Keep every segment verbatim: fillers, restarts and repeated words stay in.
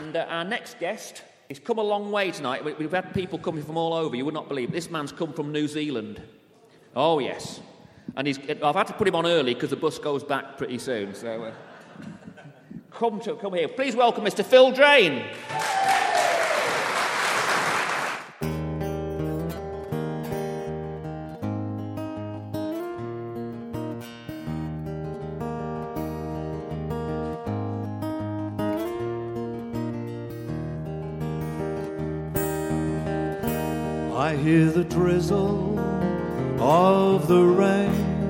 And uh, our next guest, he's come a long way tonight. We- We've had people coming from all over. You would not believe it. This man's come from New Zealand. Oh, yes. And he's, I've had to put him on early because the bus goes back pretty soon. So uh, come, to, come here. Please welcome Mister Phil Drain. I hear the drizzle of the rain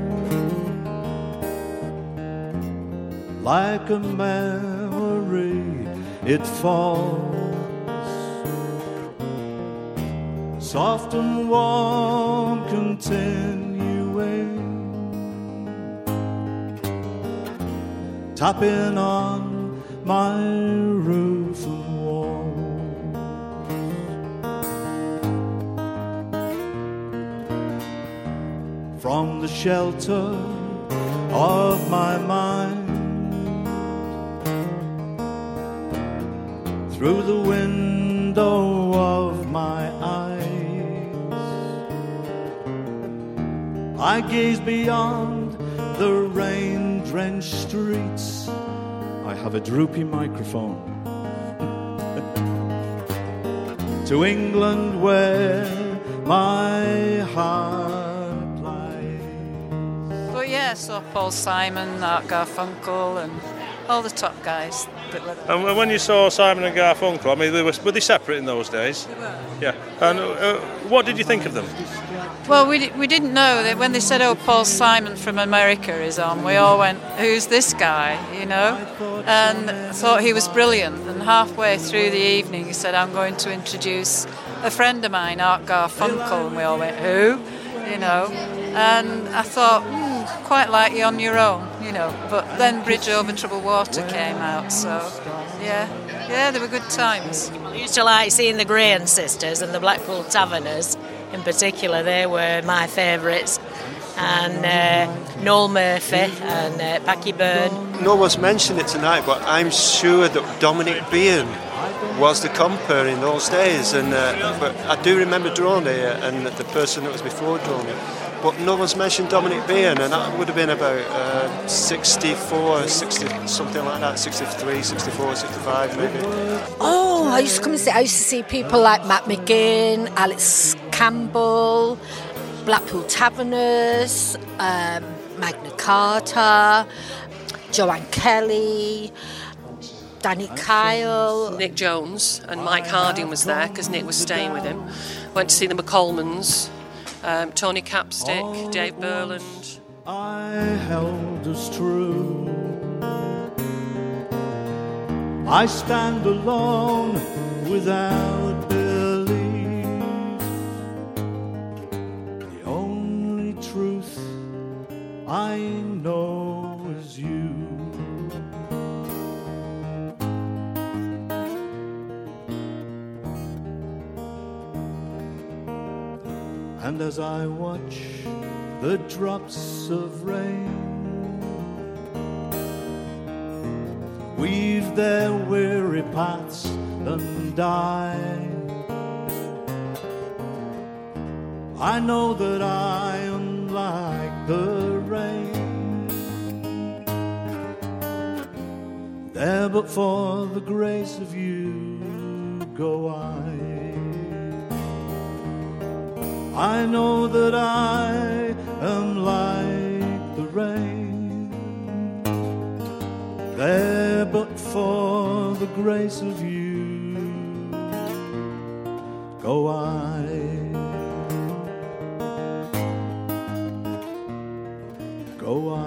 like a memory it falls, soft and warm continuing, tapping on my roof and wall. From the shelter of my mind, through the window of my eyes, I gaze beyond the rain-drenched streets. I have a droopy microphone. To England where my heart. Yeah, so Paul Simon, Art Garfunkel, and all the top guys that were there. And when you saw Simon and Garfunkel, I mean, they were, were they separate in those days? They were. Yeah. And uh, what did you think of them? Well, we, we didn't know that when they said, oh, Paul Simon from America is on, we all went, who's this guy, you know? And thought he was brilliant. And halfway through the evening, he said, I'm going to introduce a friend of mine, Art Garfunkel. And we all went, who? You know? And I thought, hmm, quite like you on your own, you know. But then Bridge Over Troubled Water came out, so yeah, yeah, they were good times. I used to like seeing the Graham Sisters and the Blackpool Taverners in particular. They were my favourites. And uh, Noel Murphy and uh, Packie Byrne. No one's mentioned it tonight, but I'm sure that Dominic Behan was the compere in those days. And uh, but I do remember Droney and the person that was before Droney. But no one's mentioned Dominic Behan, and that would have been about uh, sixty-four, sixty, something like that, sixty-three, sixty-four, sixty-five maybe. Oh, I used to come and see, I used to see people like Matt McGinn, Alex Campbell, Blackpool Taverners, um, Magna Carta, Joanne Kelly, Danny Kyle. Nick Jones and Mike Harding was there because Nick was staying with him. Went to see the McColmans. Um, Tony Capstick, Dave Burland. I held us true. I stand alone without belief. The only truth I know is you. And as I watch the drops of rain weave their weary paths and die, I know that I am like the rain, there but for the grace of you go I. I know that I am like the rain, there but for the grace of you go I. Go I.